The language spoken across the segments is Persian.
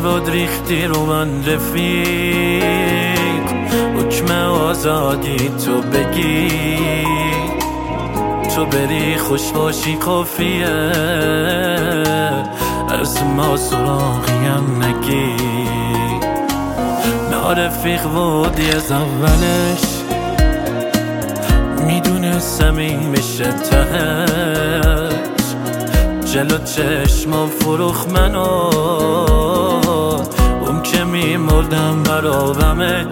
واد ریختی رو من رفیق، حکم آزادی تو بگی، تو بری خوش باشی کافیه، از ما سراغیم نگی. نارفیق وادی از اولش میدونستم این میشه تهش، جلو چشم فروخ منو، اون که میمردم برابمش.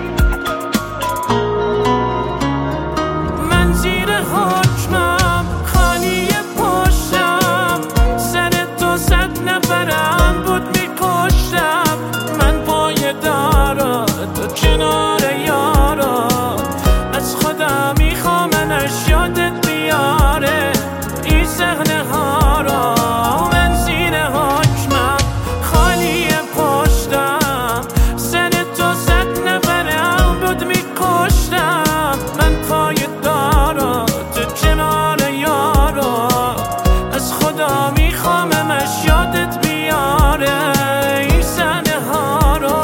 من زیر حکمم خالی پشتم، سر تو 100 نفرم بود میکشتم. من پای دارا تو کنار یارا، از خدا میخوامنش یادت بیاره این صحنه ها را. من زیر حکمم خالی پشتم، سر تو 100 نفرم بود میکشتم. من پای دارا تو کنار یارا، از خدا میخواممش یادت بیاره این صحنه ها را.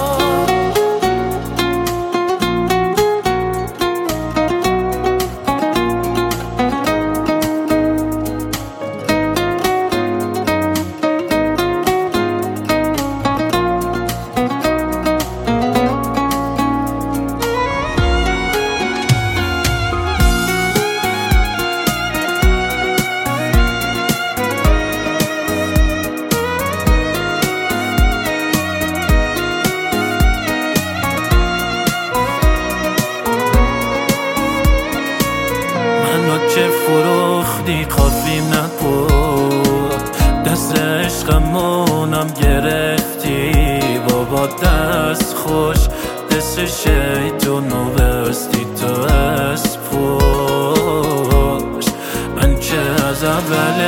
که فروختی کافیم نبود، دست عشقمونم گرفتی بابا دست خوش، دست شیطونو بستی تو از پوش. من که از اول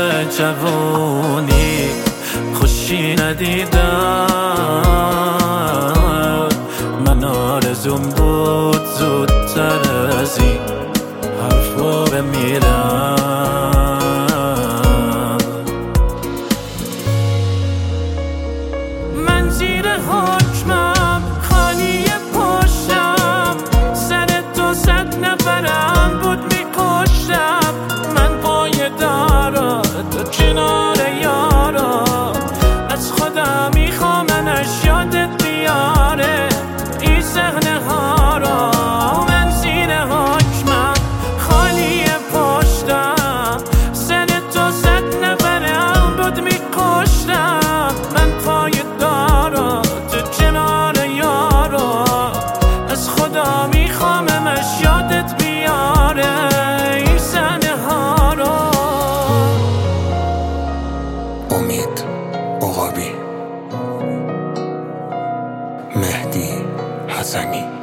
جوانی خوشی ندیدم، من آرزوم بود زودتر از این حرفا بمیرم. من زیر حکمم خالی پشتم، سر تو 100 نفرم بود میکشتم. من پای دارا تو کنار یارا، از خدا میخوامنش یادت بیاره این صحنه ها را. من زیر حکمم خالی پشتم، سر تو 100 نفرم بود میکشتم. من پای دارا تو کنار یارا، از خدا میخواممش یادت بیاره این صحنه ها را. امید عقابی، مهدی حسنی.